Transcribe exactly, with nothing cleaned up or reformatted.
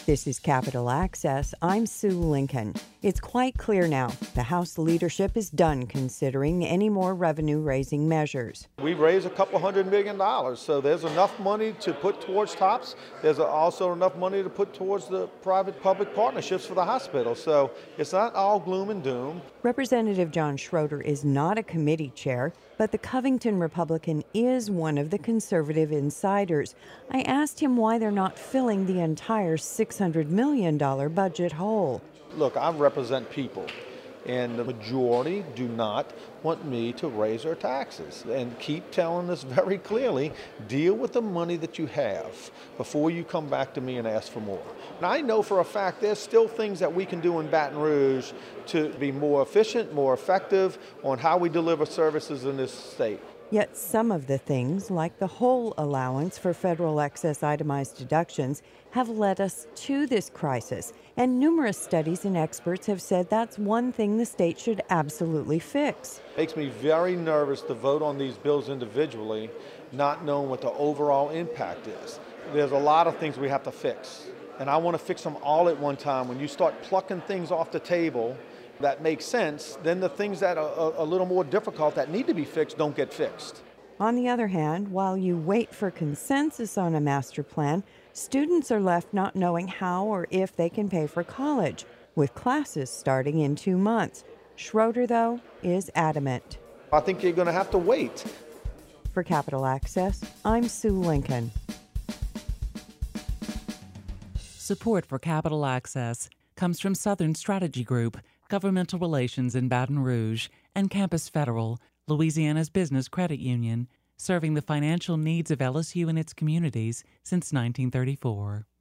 This is Capital Access. I'm Sue Lincoln. It's quite clear now the House leadership is done considering any more revenue-raising measures. We raised a couple hundred million dollars, so there's enough money to put towards TOPS. There's also enough money to put towards the private-public partnerships for the hospital. So it's not all gloom and doom. Representative John Schroeder is not a committee chair, but the Covington Republican is one of the conservative insiders. I asked him why they're not filling the entire six hundred million dollars budget hole. Look, I represent people, and the majority do not want me to raise their taxes and keep telling us very clearly, deal with the money that you have before you come back to me and ask for more. Now, I know for a fact there's still things that we can do in Baton Rouge to be more efficient, more effective on how we deliver services in this state. Yet some of the things, like the whole allowance for federal excess itemized deductions, have led us to this crisis. And numerous studies and experts have said that's one thing the state should absolutely fix. It makes me very nervous to vote on these bills individually, not knowing what the overall impact is. There's a lot of things we have to fix, and I want to fix them all at one time. When you start plucking things off the table that make sense, then the things that are a little more difficult that need to be fixed don't get fixed. On the other hand, while you wait for consensus on a master plan, students are left not knowing how or if they can pay for college, with classes starting in two months. Schroeder, though, is adamant. I think you're going to have to wait. For Capital Access, I'm Sue Lincoln. Support for Capital Access comes from Southern Strategy Group, Governmental Relations in Baton Rouge, and Campus Federal, Louisiana's business credit union, serving the financial needs of L S U and its communities since nineteen thirty-four.